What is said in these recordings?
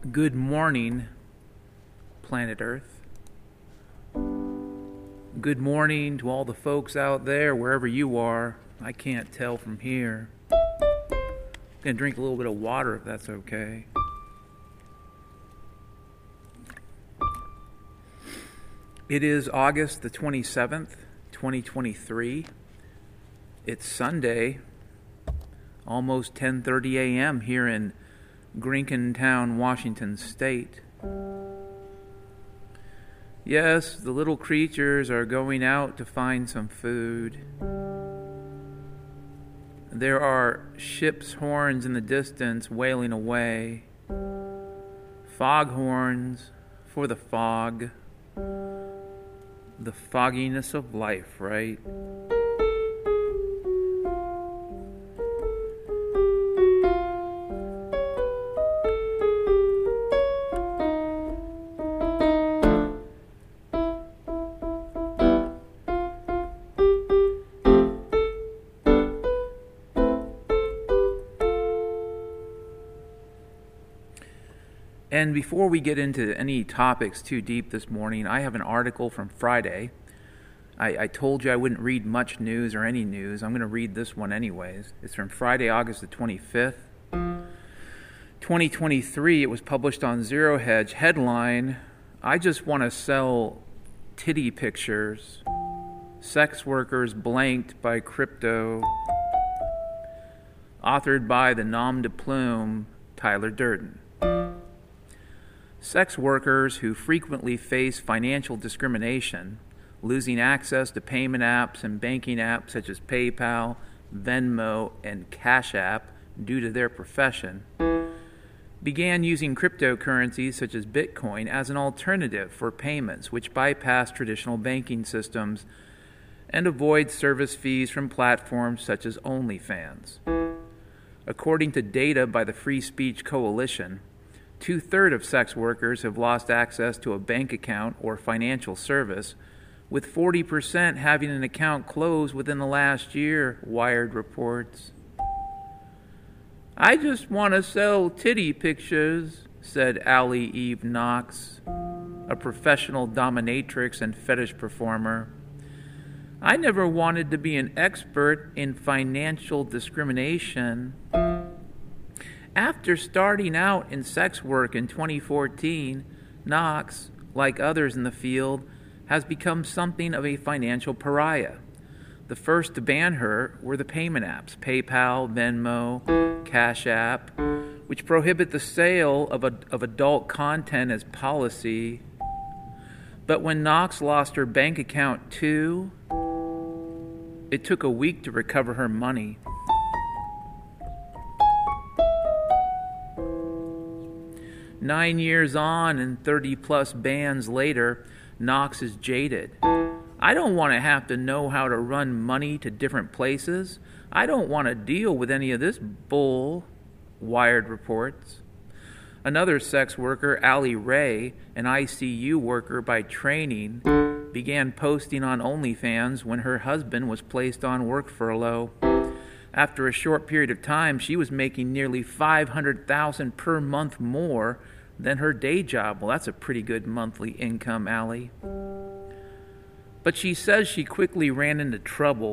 Good morning, planet Earth. Good morning to all the folks out there, wherever you are. I can't tell from here. I'm going to drink a little bit of water if that's okay. It is August the 27th, 2023. It's Sunday, almost 10:30 a.m. here in Grinkentown, Washington State. Yes, the little creatures are going out to find some food. There are ships' horns in the distance wailing away. Foghorns for the fog. The fogginess of life, right? And before we get into any topics too deep this morning, I have an article from Friday. I told you I wouldn't read much news or any news. I'm going to read this one anyways. It's from Friday, August the 25th, 2023. It was published on Zero Hedge. Headline, I just want to sell titty pictures. Sex workers blanked by crypto. Authored by the nom de plume, Tyler Durden. Sex workers who frequently face financial discrimination, losing access to payment apps and banking apps such as PayPal, Venmo, and Cash App due to their profession, began using cryptocurrencies such as Bitcoin as an alternative for payments which bypass traditional banking systems and avoid service fees from platforms such as OnlyFans. According to data by the Free Speech Coalition, 2/3 of sex workers have lost access to a bank account or financial service, with 40% having an account closed within the last year, Wired reports. I just want to sell titty pictures, said Allie Eve Knox, a professional dominatrix and fetish performer. I never wanted to be an expert in financial discrimination. After starting out in sex work in 2014, Knox, like others in the field, has become something of a financial pariah. The first to ban her were the payment apps, PayPal, Venmo, Cash App, which prohibit the sale of adult content as policy. But when Knox lost her bank account too, it took a week to recover her money. 9 years on and 30-plus bans later, Knox is jaded. I don't want to have to know how to run money to different places. I don't want to deal with any of this bull, Wired reports. Another sex worker, Allie Ray, an ICU worker by training, began posting on OnlyFans when her husband was placed on work furlough. After a short period of time, she was making nearly $500,000 per month more than her day job. Well, that's a pretty good monthly income, Allie. But she says she quickly ran into trouble.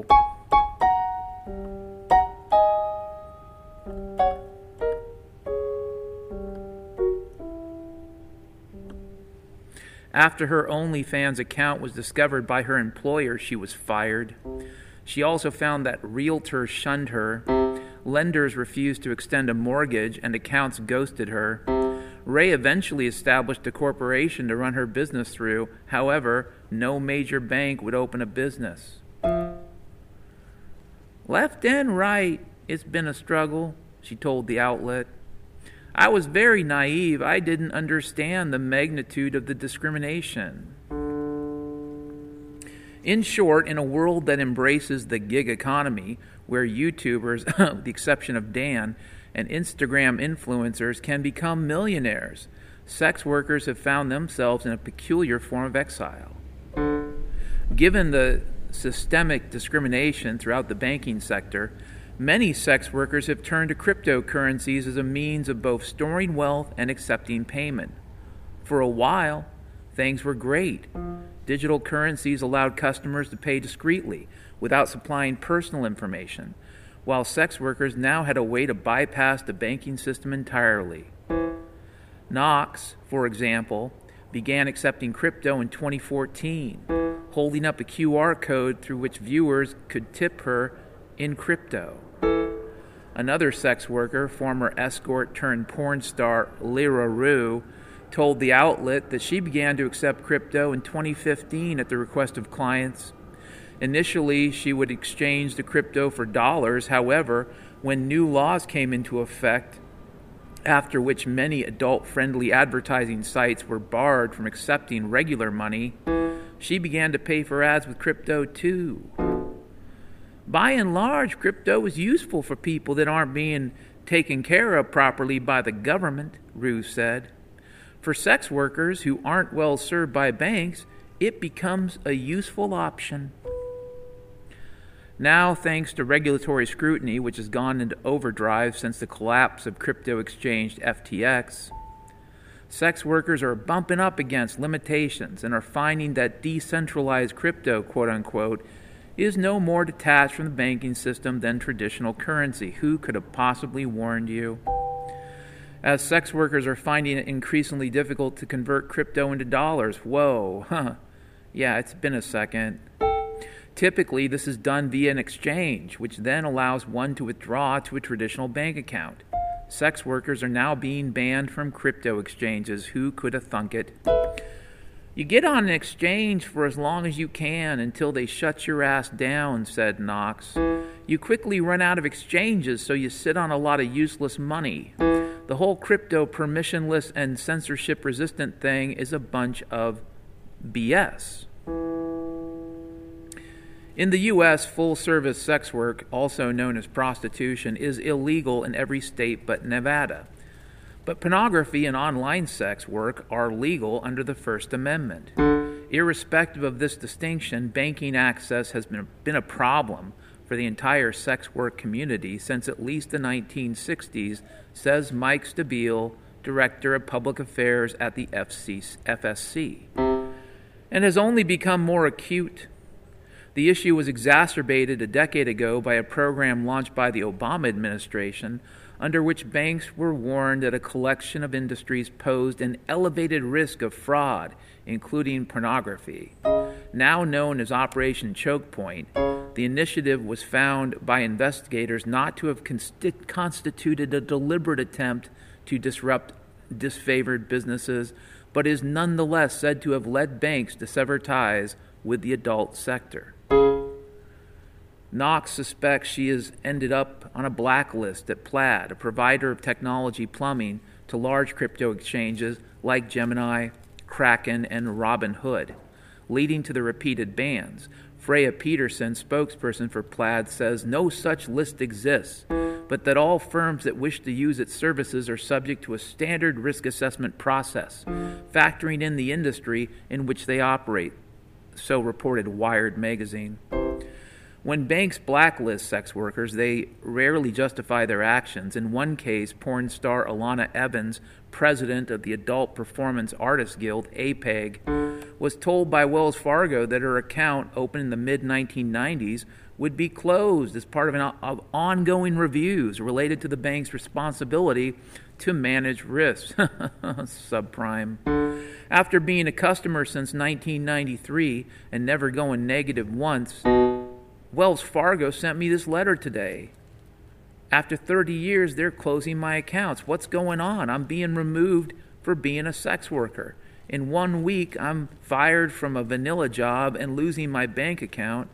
After her OnlyFans account was discovered by her employer, she was fired. She also found that realtors shunned her, lenders refused to extend a mortgage, and accounts ghosted her. Ray eventually established a corporation to run her business through. However, no major bank would open a business. Left and right, it's been a struggle, she told the outlet. I was very naive. I didn't understand the magnitude of the discrimination. In short, in a world that embraces the gig economy, where YouTubers, with the exception of Dan, and Instagram influencers can become millionaires, sex workers have found themselves in a peculiar form of exile. Given the systemic discrimination throughout the banking sector, Many sex workers have turned to cryptocurrencies as a means of both storing wealth and accepting payment. For a while, things were great. Digital currencies allowed customers to pay discreetly without supplying personal information, while sex workers now had a way to bypass the banking system entirely. Knox, for example, began accepting crypto in 2014, holding up a QR code through which viewers could tip her in crypto. Another sex worker, former escort turned porn star Lyra Rue, told the outlet that she began to accept crypto in 2015 at the request of clients. Initially, she would exchange the crypto for dollars. However, when new laws came into effect, after which many adult-friendly advertising sites were barred from accepting regular money, she began to pay for ads with crypto too. By and large, crypto is useful for people that aren't being taken care of properly by the government, Rue said. For sex workers who aren't well served by banks, it becomes a useful option. Now, thanks to regulatory scrutiny, which has gone into overdrive since the collapse of crypto exchange FTX, sex workers are bumping up against limitations and are finding that decentralized crypto, quote-unquote, is no more detached from the banking system than traditional currency. Who could have possibly warned you? As sex workers are finding it increasingly difficult to convert crypto into dollars. Whoa, yeah, it's been a second. Typically, this is done via an exchange, which then allows one to withdraw to a traditional bank account. Sex workers are now being banned from crypto exchanges. Who could have thunk it? You get on an exchange for as long as you can until they shut your ass down, said Knox. You quickly run out of exchanges, so you sit on a lot of useless money. The whole crypto permissionless and censorship-resistant thing is a bunch of BS. In the U.S., full-service sex work, also known as prostitution, is illegal in every state but Nevada. But pornography and online sex work are legal under the First Amendment. Irrespective of this distinction, banking access has been a problem for the entire sex work community since at least the 1960s, says Mike Stabile, Director of Public Affairs at the FSC, and has only become more acute. The issue was exacerbated a decade ago by a program launched by the Obama administration under which banks were warned that a collection of industries posed an elevated risk of fraud, including pornography. Now known as Operation Choke Point, the initiative was found by investigators not to have constituted a deliberate attempt to disrupt disfavored businesses, but is nonetheless said to have led banks to sever ties with the adult sector. Knox suspects she has ended up on a blacklist at Plaid, a provider of technology plumbing to large crypto exchanges like Gemini, Kraken, and Robinhood, leading to the repeated bans. Freya Peterson, spokesperson for Plaid, says no such list exists, but that all firms that wish to use its services are subject to a standard risk assessment process, factoring in the industry in which they operate, so reported Wired magazine. When banks blacklist sex workers, they rarely justify their actions. In one case, porn star Alana Evans, president of the Adult Performance Artists Guild, APEG, was told by Wells Fargo that her account, opened in the mid-1990s, would be closed as part of ongoing reviews related to the bank's responsibility to manage risks. Subprime. After being a customer since 1993 and never going negative once, Wells Fargo sent me this letter today. After 30 years, they're closing my accounts. What's going on? I'm being removed for being a sex worker. In 1 week, I'm fired from a vanilla job and losing my bank account.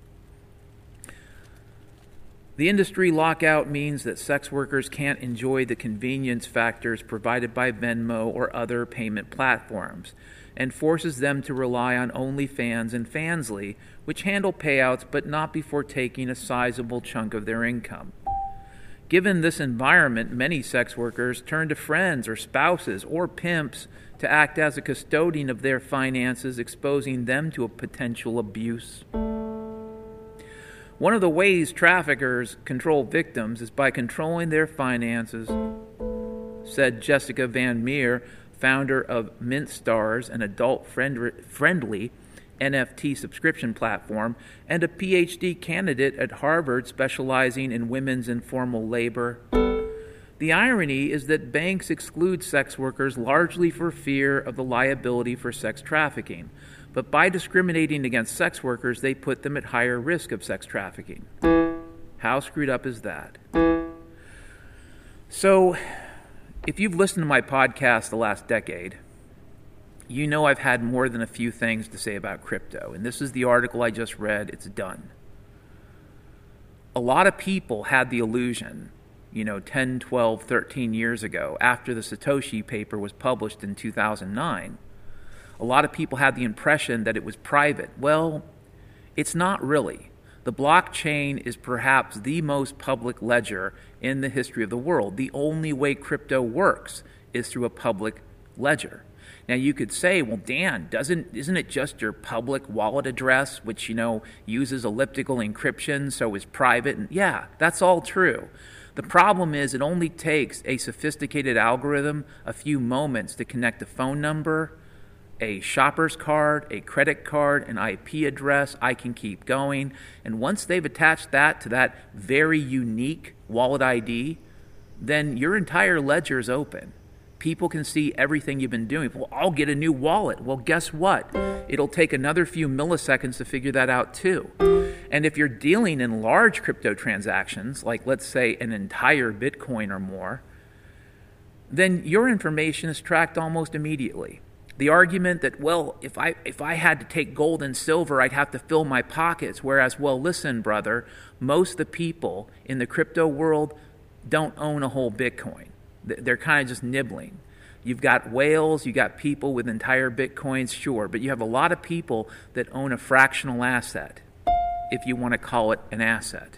The industry lockout means that sex workers can't enjoy the convenience factors provided by Venmo or other payment platforms, and forces them to rely on OnlyFans and Fansly, which handle payouts but not before taking a sizable chunk of their income. Given this environment, many sex workers turn to friends or spouses or pimps to act as a custodian of their finances, exposing them to a potential abuse. One of the ways traffickers control victims is by controlling their finances, said Jessica Van Meer, founder of MintStars, an adult-friendly NFT subscription platform, and a PhD candidate at Harvard specializing in women's informal labor. The irony is that banks exclude sex workers largely for fear of the liability for sex trafficking, but by discriminating against sex workers, they put them at higher risk of sex trafficking. How screwed up is that? So, if you've listened to my podcast the last decade, you know I've had more than a few things to say about crypto, and this is the article I just read. It's done. A lot of people had the illusion, 10, 12, 13 years ago, after the Satoshi paper was published in 2009, a lot of people had the impression that it was private. Well, it's not really. The blockchain is perhaps the most public ledger in the history of the world. The only way crypto works is through a public ledger. Now you could say, well, Dan, isn't it just your public wallet address, which, uses elliptical encryption, so is private? And yeah, that's all true. The problem is it only takes a sophisticated algorithm a few moments to connect a phone number, a shopper's card, a credit card, an IP address. I can keep going. And once they've attached that to that very unique wallet ID, then your entire ledger is open. People can see everything you've been doing. Well, I'll get a new wallet. Well, guess what? It'll take another few milliseconds to figure that out too. And if you're dealing in large crypto transactions, like let's say an entire Bitcoin or more, then your information is tracked almost immediately. The argument that, well, if I had to take gold and silver, I'd have to fill my pockets. Whereas, well, listen, brother, most of the people in the crypto world don't own a whole Bitcoin. They're kind of just nibbling. You've got whales, you got people with entire Bitcoins, sure, but you have a lot of people that own a fractional asset, if you want to call it an asset.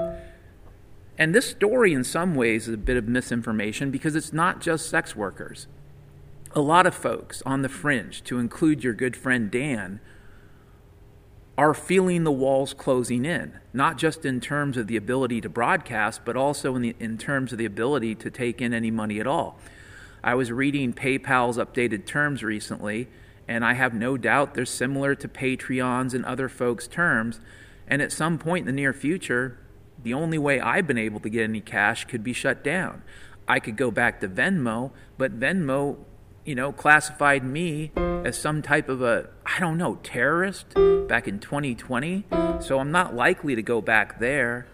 And this story in some ways is a bit of misinformation because it's not just sex workers. A lot of folks on the fringe, to include your good friend Dan, are feeling the walls closing in, not just in terms of the ability to broadcast, but also in terms of the ability to take in any money at all. I was reading PayPal's updated terms recently, and I have no doubt they're similar to Patreon's and other folks' terms, and at some point in the near future, the only way I've been able to get any cash could be shut down. I could go back to Venmo, but Venmo classified me as some type of terrorist back in 2020. So I'm not likely to go back there.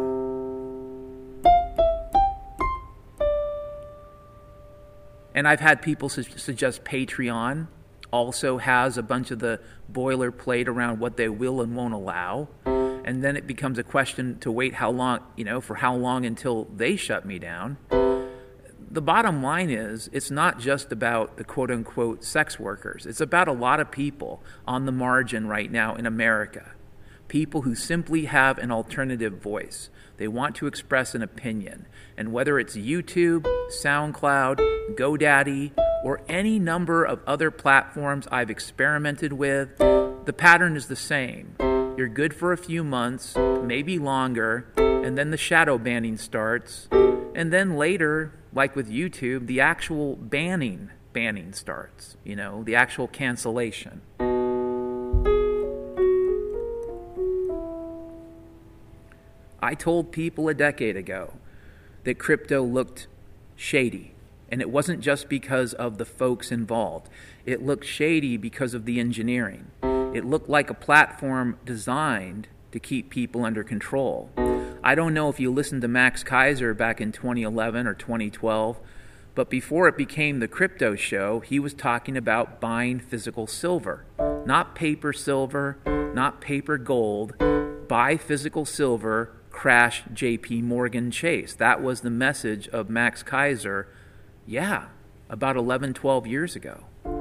And I've had people suggest Patreon also has a bunch of the boilerplate around what they will and won't allow. And then it becomes a question to wait for how long until they shut me down. The bottom line is, it's not just about the quote-unquote sex workers. It's about a lot of people on the margin right now in America. People who simply have an alternative voice. They want to express an opinion. And whether it's YouTube, SoundCloud, GoDaddy, or any number of other platforms I've experimented with, the pattern is the same. You're good for a few months, maybe longer, and then the shadow banning starts. And then later, like with YouTube, the actual banning starts, the actual cancellation. I told people a decade ago that crypto looked shady, and it wasn't just because of the folks involved. It looked shady because of the engineering. It looked like a platform designed to keep people under control. I don't know if you listened to Max Keiser back in 2011 or 2012, but before it became the crypto show, he was talking about buying physical silver. Not paper silver, not paper gold. Buy physical silver, crash JP Morgan Chase. That was the message of Max Keiser, about 11, 12 years ago.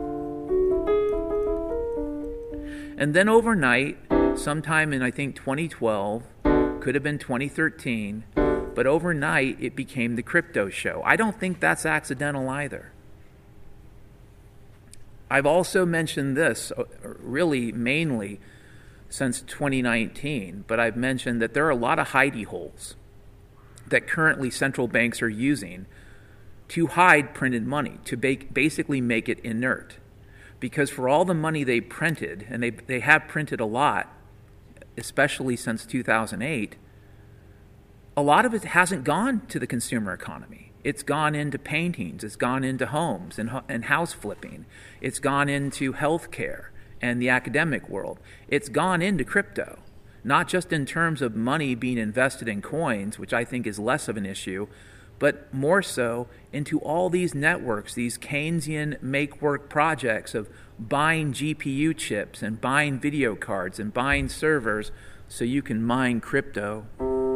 And then overnight, sometime in, I think, 2012, could have been 2013, but overnight it became the crypto show. I don't think that's accidental either. I've also mentioned this, really mainly since 2019, but I've mentioned that there are a lot of hidey holes that currently central banks are using to hide printed money, to basically make it inert. Because for all the money they printed, and they have printed a lot, especially since 2008, a lot of it hasn't gone to the consumer economy. It's gone into paintings, it's gone into homes and house flipping, it's gone into healthcare and the academic world. It's gone into crypto, not just in terms of money being invested in coins, which I think is less of an issue, but more so into all these networks, these Keynesian make-work projects of buying GPU chips and buying video cards and buying servers so you can mine crypto.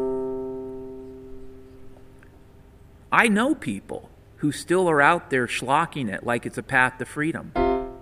I know people who still are out there schlocking it like it's a path to freedom.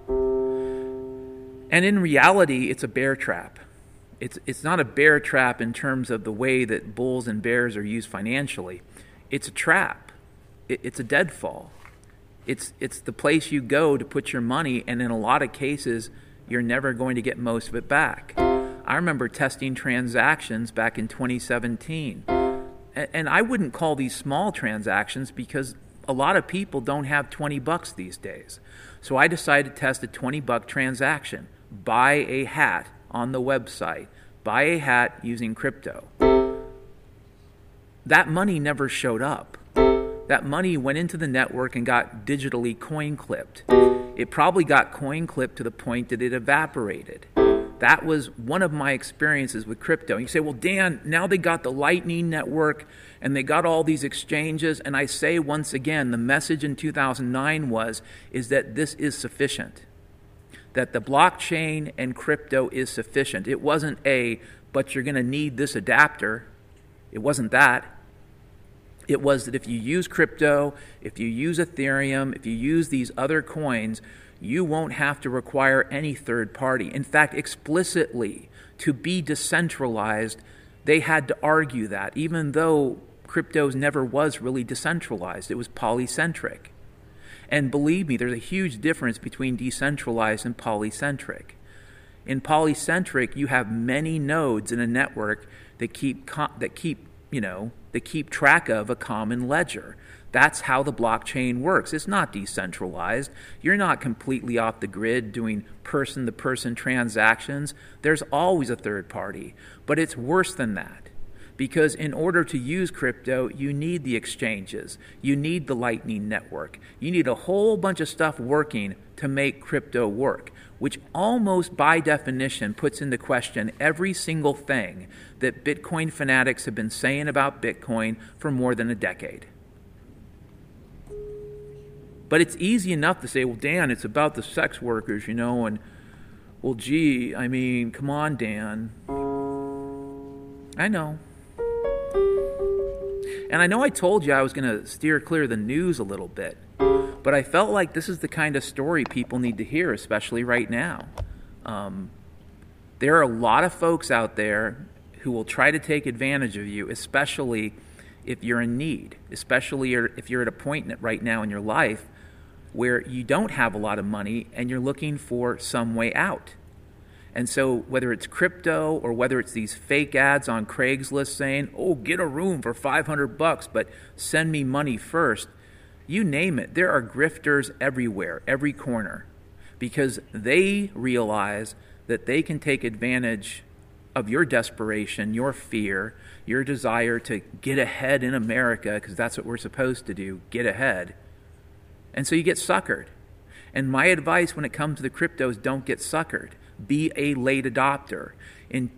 And in reality, it's a bear trap. It's not a bear trap in terms of the way that bulls and bears are used financially. It's a trap. It's a deadfall. It's the place you go to put your money, and in a lot of cases, you're never going to get most of it back. I remember testing transactions back in 2017. And I wouldn't call these small transactions because a lot of people don't have $20 these days. So I decided to test a $20 transaction. Buy a hat on the website. Buy a hat using crypto. That money never showed up. That money went into the network and got digitally coin clipped. It probably got coin clipped to the point that it evaporated. That was one of my experiences with crypto. And you say, well, Dan, now they got the Lightning Network and they got all these exchanges. And I say once again, the message in 2009 is that this is sufficient. That the blockchain and crypto is sufficient. It wasn't but you're going to need this adapter. It wasn't that. It was that if you use crypto, if you use Ethereum, if you use these other coins, you won't have to require any third party. In fact, explicitly, to be decentralized, they had to argue that, even though cryptos never was really decentralized. It was polycentric. And believe me, there's a huge difference between decentralized and polycentric. In polycentric, you have many nodes in a network that keep track of a common ledger. That's how the blockchain works. It's not decentralized. You're not completely off the grid doing person-to-person transactions. There's always a third party. But it's worse than that. Because in order to use crypto, you need the exchanges. You need the Lightning Network. You need a whole bunch of stuff working to make crypto work, which almost by definition puts into question every single thing that Bitcoin fanatics have been saying about Bitcoin for more than a decade. But it's easy enough to say, well, Dan, it's about the sex workers, and, well, gee, I mean, come on, Dan. I know. And I know I told you I was going to steer clear of the news a little bit, but I felt like this is the kind of story people need to hear, especially right now. There are a lot of folks out there who will try to take advantage of you, especially if you're in need, especially if you're at a point right now in your life where you don't have a lot of money and you're looking for some way out. And so whether it's crypto or whether it's these fake ads on Craigslist saying, oh, get a room for $500, but send me money first, you name it. There are grifters everywhere, every corner, because they realize that they can take advantage of your desperation, your fear, your desire to get ahead in America, because that's what we're supposed to do, get ahead. And so you get suckered. And my advice when it comes to the cryptos, don't get suckered. Be a late adopter. In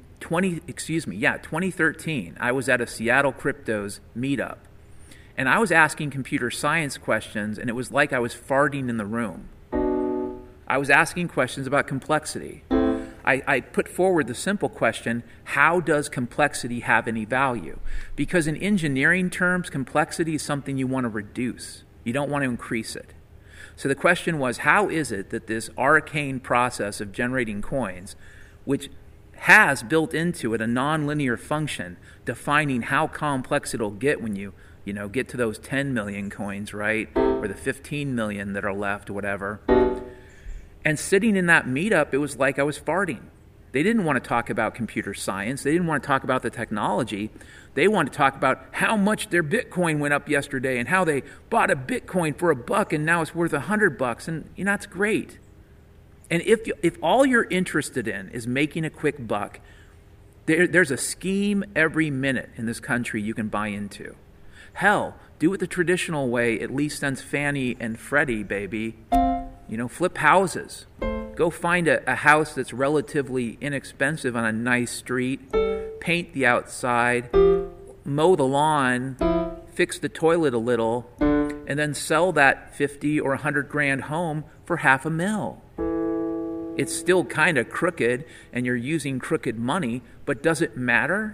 2013, I was at a Seattle Cryptos meetup, and I was asking computer science questions, and it was like I was farting in the room. I was asking questions about complexity. I put forward the simple question, how does complexity have any value? Because in engineering terms, complexity is something you want to reduce. You don't want to increase it. So the question was, how is it that this arcane process of generating coins, which has built into it a nonlinear function defining how complex it'll get when you get to those 10 million coins, right? Or the 15 million that are left, or whatever. And sitting in that meetup, it was like I was farting. They didn't want to talk about computer science. They didn't want to talk about the technology. They wanted to talk about how much their Bitcoin went up yesterday and how they bought a Bitcoin for $1 and now it's worth $100. And that's great. And if all you're interested in is making a quick buck, there's a scheme every minute in this country you can buy into. Hell, do it the traditional way, at least since Fannie and Freddie, baby. Flip houses. Go find a house that's relatively inexpensive on a nice street, paint the outside, mow the lawn, fix the toilet a little, and then sell that 50 or 100 grand home for $500,000. It's still kind of crooked and you're using crooked money, but does it matter?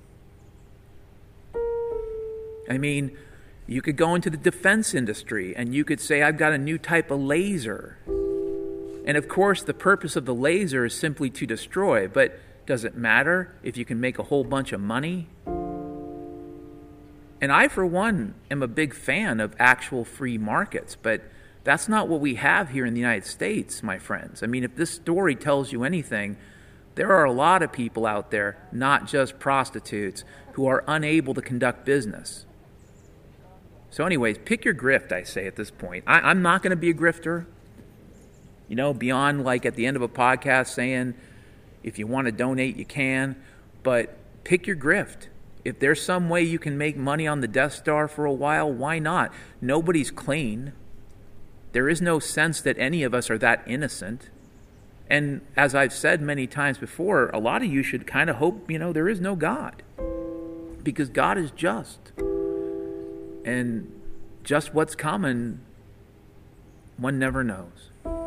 I mean, you could go into the defense industry and you could say, I've got a new type of laser. And of course, the purpose of the laser is simply to destroy, but does it matter if you can make a whole bunch of money? And I, for one, am a big fan of actual free markets, but that's not what we have here in the United States, my friends. I mean, if this story tells you anything, there are a lot of people out there, not just prostitutes, who are unable to conduct business. So anyways, pick your grift, I say at this point. I'm not going to be a grifter. Beyond like at the end of a podcast saying, if you want to donate, you can. But pick your grift. If there's some way you can make money on the Death Star for a while, why not? Nobody's clean. There is no sense that any of us are that innocent. And as I've said many times before, a lot of you should kind of hope, there is no God. Because God is just. And just what's coming, one never knows.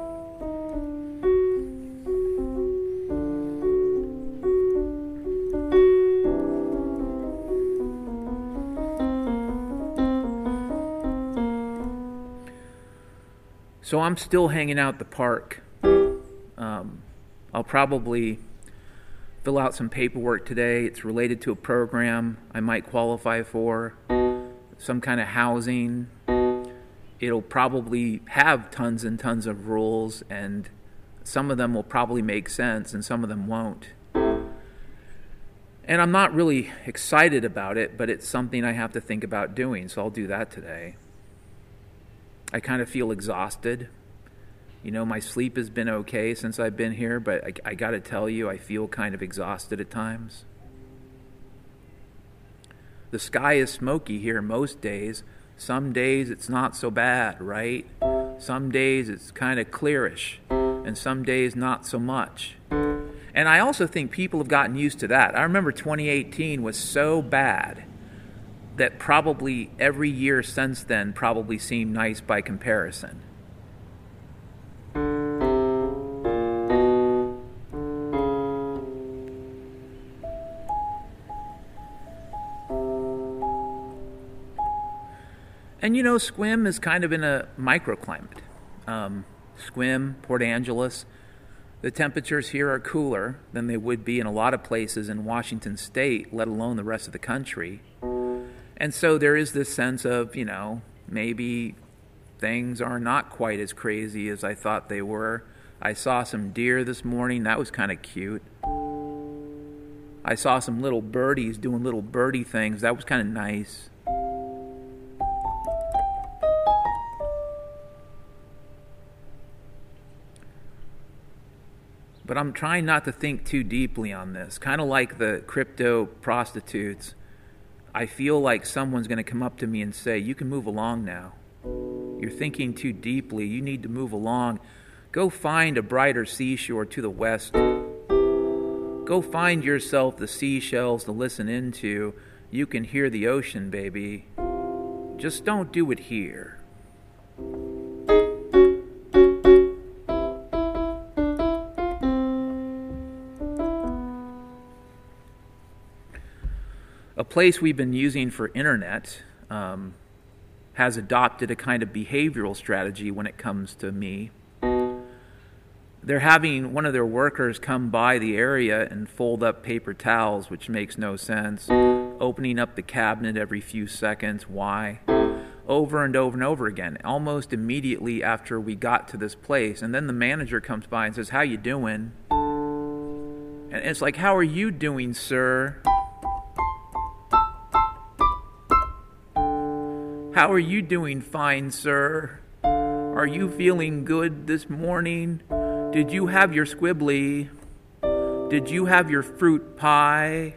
So I'm still hanging out at the park. I'll probably fill out some paperwork today. It's related to a program I might qualify for, some kind of housing. It'll probably have tons and tons of rules, and some of them will probably make sense and some of them won't. And I'm not really excited about it, but it's something I have to think about doing, so I'll do that today. I kind of feel exhausted. My sleep has been okay since I've been here, but I got to tell you, I feel kind of exhausted at times. The sky is smoky here most days. Some days it's not so bad, right? Some days it's kind of clearish, and some days not so much. And I also think people have gotten used to that. I remember 2018 was so bad that probably every year since then probably seemed nice by comparison. And Sequim is kind of in a microclimate. Sequim, Port Angeles, the temperatures here are cooler than they would be in a lot of places in Washington State, let alone the rest of the country. And so there is this sense of, maybe things are not quite as crazy as I thought they were. I saw some deer this morning. That was kind of cute. I saw some little birdies doing little birdie things. That was kind of nice. But I'm trying not to think too deeply on this. Kind of like the crypto prostitutes. I feel like someone's going to come up to me and say, you can move along now. You're thinking too deeply. You need to move along. Go find a brighter seashore to the west. Go find yourself the seashells to listen into. You can hear the ocean, baby. Just don't do it here. A place we've been using for internet has adopted a kind of behavioral strategy when it comes to me. They're having one of their workers come by the area and fold up paper towels, which makes no sense. Opening up the cabinet every few seconds. Why? Over and over and over again, almost immediately after we got to this place. And then the manager comes by and says, how you doing? And it's like, how are you doing, sir? How are you doing, fine sir? Are you feeling good this morning? Did you have your squibbly? Did you have your fruit pie?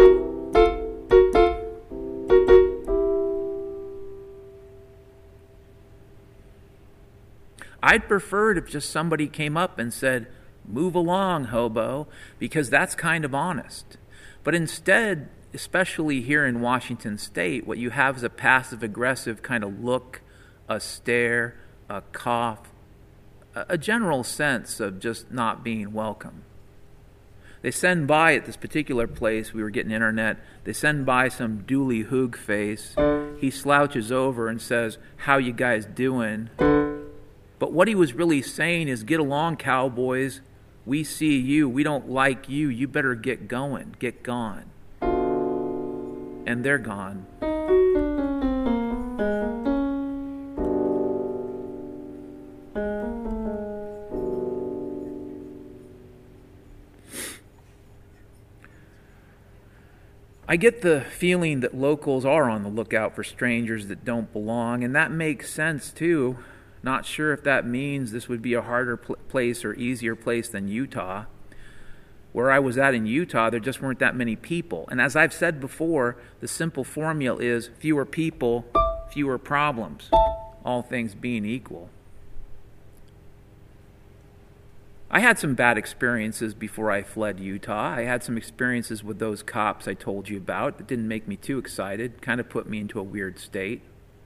I'd prefer it if just somebody came up and said, "Move along, hobo," because that's kind of honest. But instead, especially here in Washington State, what you have is a passive-aggressive kind of look, a stare, a cough, a general sense of just not being welcome. They send by at this particular place, we were getting internet, they send by some Dooley Hoog face. He slouches over and says, "How you guys doing?" But what he was really saying is, "Get along, cowboys. We see you. We don't like you. You better get going. Get gone." And they're gone. I get the feeling that locals are on the lookout for strangers that don't belong, and that makes sense too. Not sure if that means this would be a harder place or easier place than Utah. Where I was at in Utah, there just weren't that many people. And as I've said before, the simple formula is fewer people, fewer problems, all things being equal. I had some bad experiences before I fled Utah. I had some experiences with those cops I told you about that didn't make me too excited, kind of put me into a weird state.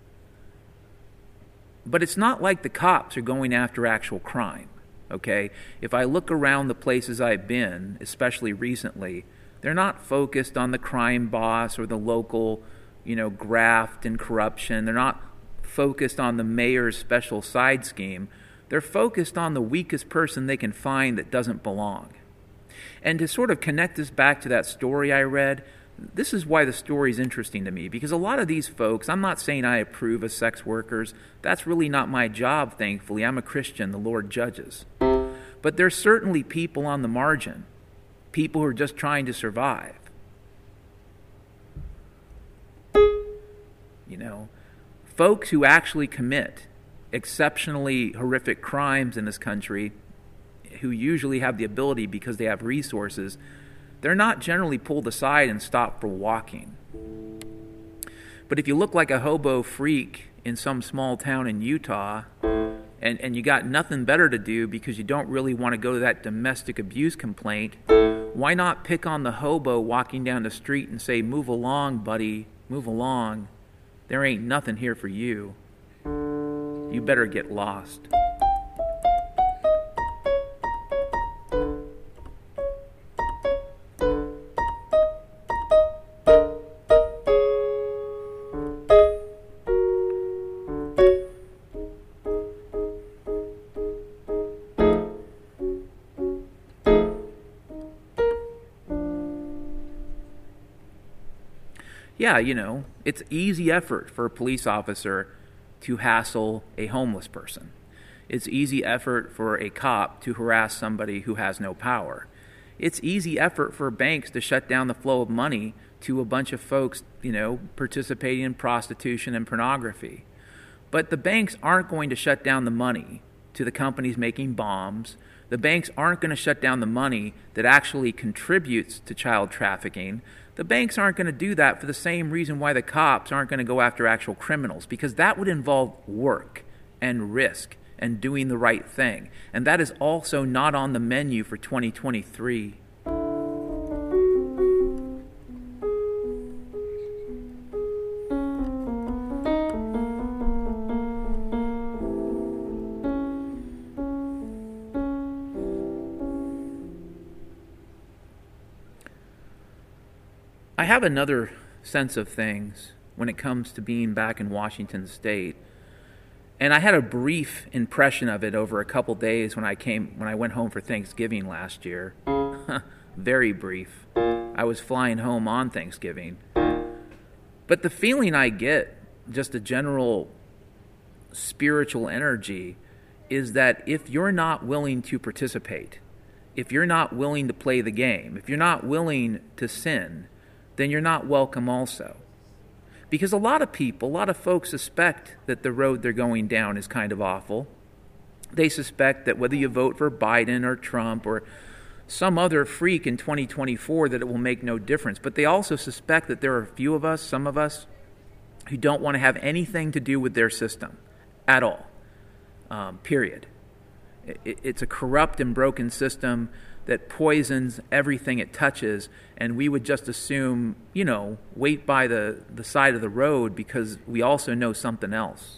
But it's not like the cops are going after actual crime, okay? If I look around the places I've been, especially recently, they're not focused on the crime boss or the local, graft and corruption. They're not focused on the mayor's special side scheme. They're focused on the weakest person they can find that doesn't belong. And to sort of connect this back to that story I read, this is why the story is interesting to me, because a lot of these folks, I'm not saying I approve of sex workers. That's really not my job, thankfully. I'm a Christian. The Lord judges. But there's certainly people on the margin, people who are just trying to survive. Folks who actually commit exceptionally horrific crimes in this country, who usually have the ability because they have resources, they're not generally pulled aside and stopped for walking. But if you look like a hobo freak in some small town in Utah, and you got nothing better to do because you don't really want to go to that domestic abuse complaint, why not pick on the hobo walking down the street and say, "Move along, buddy, move along. There ain't nothing here for you. You better get lost." Yeah, it's easy effort for a police officer to hassle a homeless person. It's easy effort for a cop to harass somebody who has no power. It's easy effort for banks to shut down the flow of money to a bunch of folks, participating in prostitution and pornography. But the banks aren't going to shut down the money to the companies making bombs. The banks aren't going to shut down the money that actually contributes to child trafficking. The banks aren't going to do that for the same reason why the cops aren't going to go after actual criminals, because that would involve work and risk and doing the right thing. And that is also not on the menu for 2023. I have another sense of things when it comes to being back in Washington State. And I had a brief impression of it over a couple days when I went home for Thanksgiving last year. Very brief. I was flying home on Thanksgiving. But the feeling I get, just a general spiritual energy, is that if you're not willing to participate, if you're not willing to play the game, if you're not willing to sin, then you're not welcome also. Because a lot of folks suspect that the road they're going down is kind of awful. They suspect that whether you vote for Biden or Trump or some other freak in 2024, that it will make no difference. But they also suspect that there are a few of us, some of us, who don't want to have anything to do with their system at all, period. It's a corrupt and broken system that poisons everything it touches, and we would just assume, wait by the side of the road because we also know something else.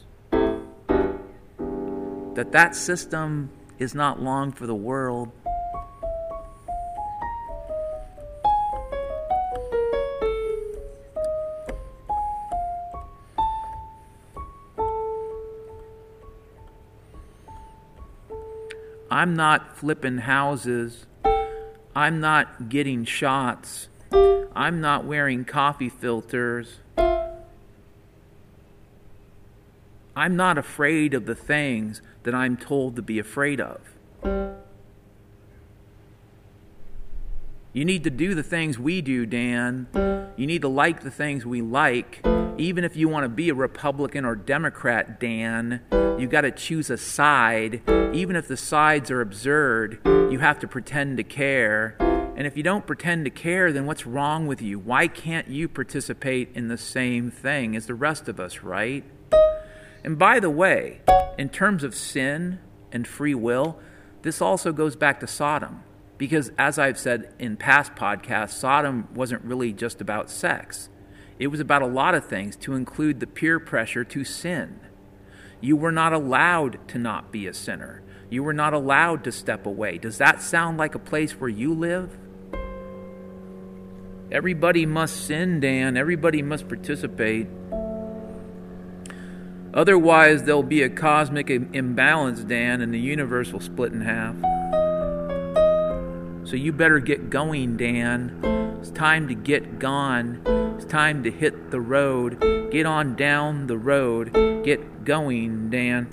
That system is not long for the world. I'm not flipping houses. I'm not getting shots. I'm not wearing coffee filters. I'm not afraid of the things that I'm told to be afraid of. You need to do the things we do, Dan. You need to like the things we like. Even if you want to be a Republican or Democrat, Dan, you got to choose a side. Even if the sides are absurd, you have to pretend to care. And if you don't pretend to care, then what's wrong with you? Why can't you participate in the same thing as the rest of us, right? And by the way, in terms of sin and free will, this also goes back to Sodom. Because as I've said in past podcasts, Sodom wasn't really just about sex. It was about a lot of things, to include the peer pressure to sin. You were not allowed to not be a sinner. You were not allowed to step away. Does that sound like a place where you live? Everybody must sin, Dan. Everybody must participate. Otherwise, there'll be a cosmic imbalance, Dan, and the universe will split in half. So you better get going, Dan. It's time to get gone. It's time to hit the road. Get on down the road. Get going, Dan.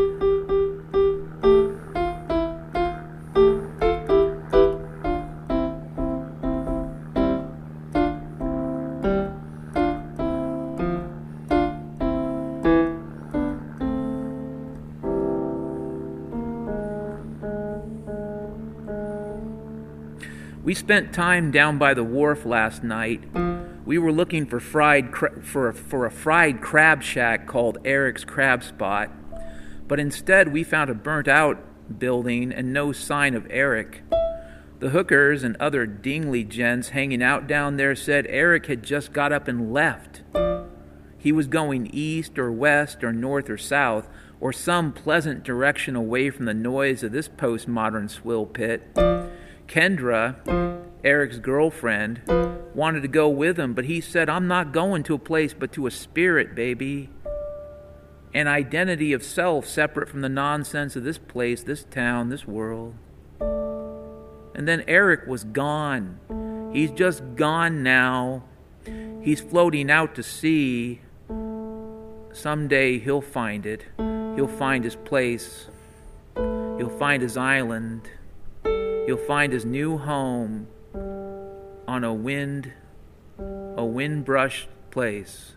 We spent time down by the wharf last night. We were looking for a fried crab shack called Eric's Crab Spot, but instead we found a burnt-out building and no sign of Eric. The hookers and other dingly gents hanging out down there said Eric had just got up and left. He was going east or west or north or south, or some pleasant direction away from the noise of this postmodern swill pit. Kendra, Eric's girlfriend, wanted to go with him, but he said, I'm not going to a place but to a spirit, baby. An identity of self separate from the nonsense of this place, this town, this world. And then Eric was gone. He's just gone now. He's floating out to sea. Someday he'll find it. He'll find his place. He'll find his island. He'll find his new home on a wind-brushed place.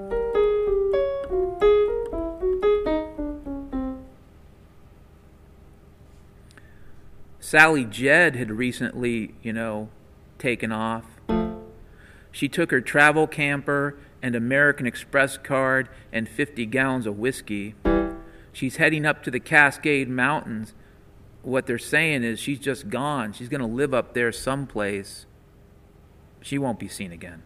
Sally Jed had recently, taken off. She took her travel camper and American Express card and 50 gallons of whiskey. She's heading up to the Cascade Mountains. What they're saying is she's just gone. She's going to live up there someplace. She won't be seen again.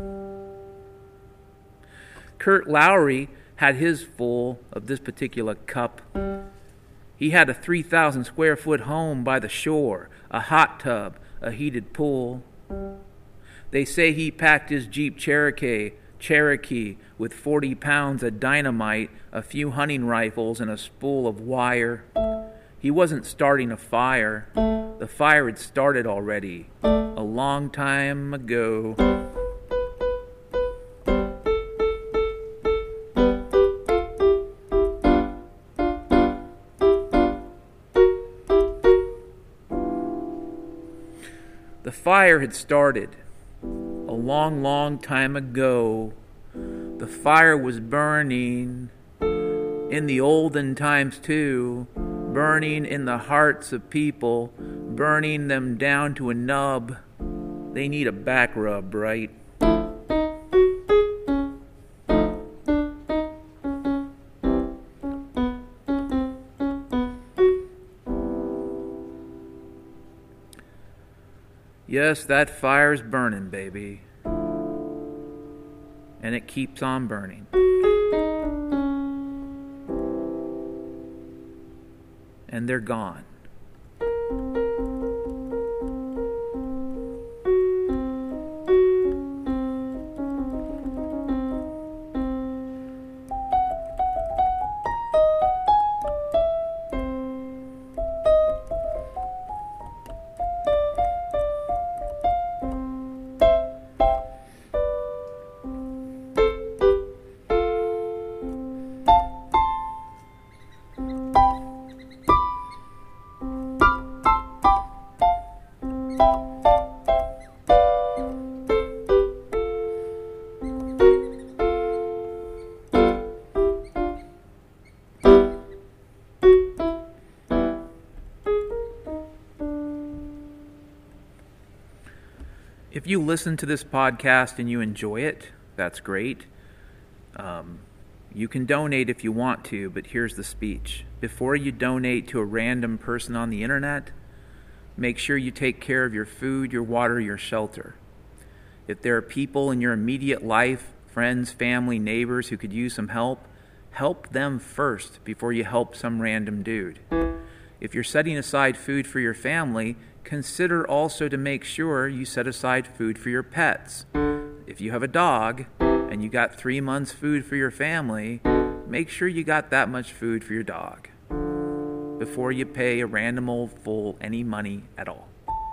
Kurt Lowry had his full of this particular cup. He had a 3,000 square foot home by the shore, a hot tub, a heated pool. They say he packed his Jeep Cherokee with 40 pounds of dynamite, a few hunting rifles, and a spool of wire. He wasn't starting a fire. The fire had started already, a long time ago. fire had started a long, long time ago. The fire was burning in the olden times too, burning in the hearts of people, burning them down to a nub. They need a back rub, right? Yes, that fire's burning, baby. And it keeps on burning. And they're gone. If you listen to this podcast and you enjoy it, that's great. You can donate if you want to, but here's the speech. Before you donate to a random person on the internet, make sure you take care of your food, your water, your shelter. If there are people in your immediate life, friends, family, neighbors who could use some help, help them first before you help some random dude. If you're setting aside food for your family, consider also to make sure you set aside food for your pets. If you have a dog and you got 3 months food for your family, make sure you got that much food for your dog before you pay a random old fool any money at all.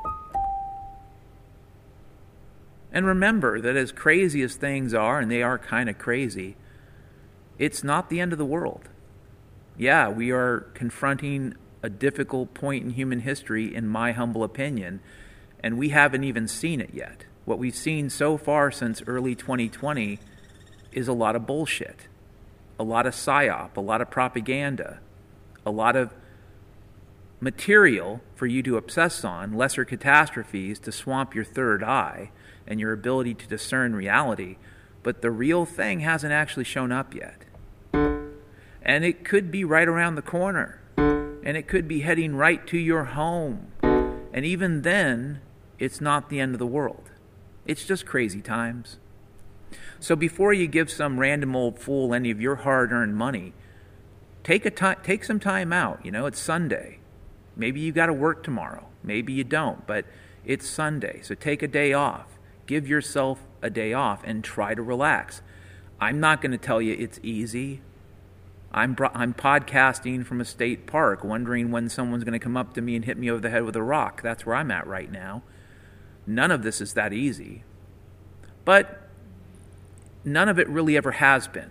And remember that as crazy as things are, and they are kind of crazy, it's not the end of the world. Yeah, we are confronting a difficult point in human history, in my humble opinion, and we haven't even seen it yet. What we've seen so far since early 2020 is a lot of bullshit, a lot of psyop, a lot of propaganda, a lot of material for you to obsess on, lesser catastrophes to swamp your third eye and your ability to discern reality, but the real thing hasn't actually shown up yet. And it could be right around the corner. And it could be heading right to your home. And even then, it's not the end of the world. It's just crazy times. So before you give some random old fool any of your hard-earned money, take some time out. You know, it's Sunday. Maybe you got to work tomorrow. Maybe you don't, but it's Sunday. So take a day off. Give yourself a day off and try to relax. I'm not going to tell you it's easy. I'm podcasting from a state park, wondering when someone's going to come up to me and hit me over the head with a rock. That's where I'm at right now. None of this is that easy. But none of it really ever has been.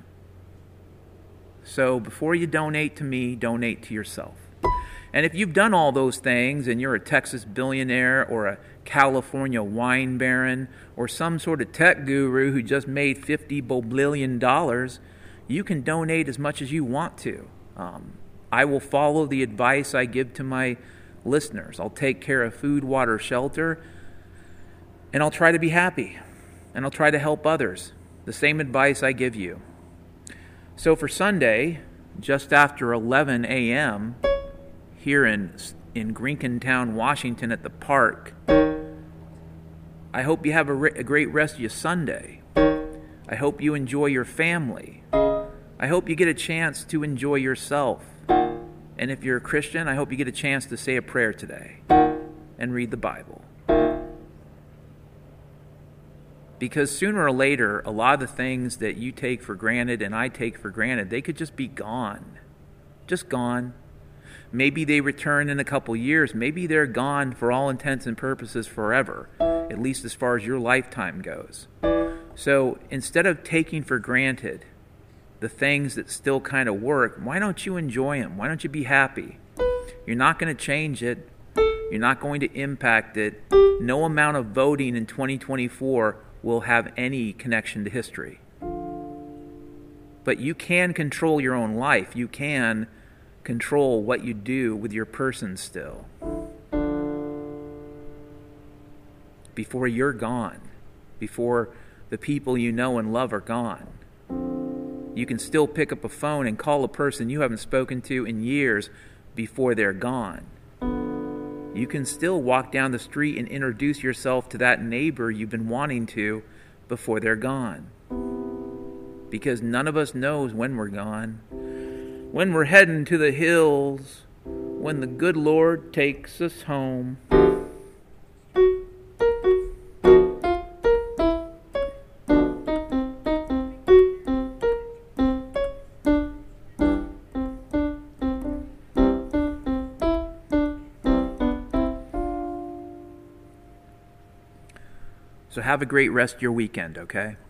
So before you donate to me, donate to yourself. And if you've done all those things and you're a Texas billionaire or a California wine baron or some sort of tech guru who just made $50 billion, you can donate as much as you want to. I will follow the advice I give to my listeners. I'll take care of food, water, shelter, and I'll try to be happy. And I'll try to help others. The same advice I give you. So for Sunday, just after 11 a.m., here in Greencontown, Washington at the park, I hope you have a great rest of your Sunday. I hope you enjoy your family. I hope you get a chance to enjoy yourself. And if you're a Christian, I hope you get a chance to say a prayer today and read the Bible. Because sooner or later, a lot of the things that you take for granted and I take for granted, they could just be gone. Just gone. Maybe they return in a couple years. Maybe they're gone for all intents and purposes forever, at least as far as your lifetime goes. So instead of taking for granted the things that still kind of work, why don't you enjoy them? Why don't you be happy? You're not going to change it. You're not going to impact it. No amount of voting in 2024 will have any connection to history. But you can control your own life. You can control what you do with your person still. Before you're gone, before the people you know and love are gone, you can still pick up a phone and call a person you haven't spoken to in years before they're gone. You can still walk down the street and introduce yourself to that neighbor you've been wanting to before they're gone. Because none of us knows when we're gone. When we're heading to the hills, when the good Lord takes us home. So have a great rest of your weekend, okay?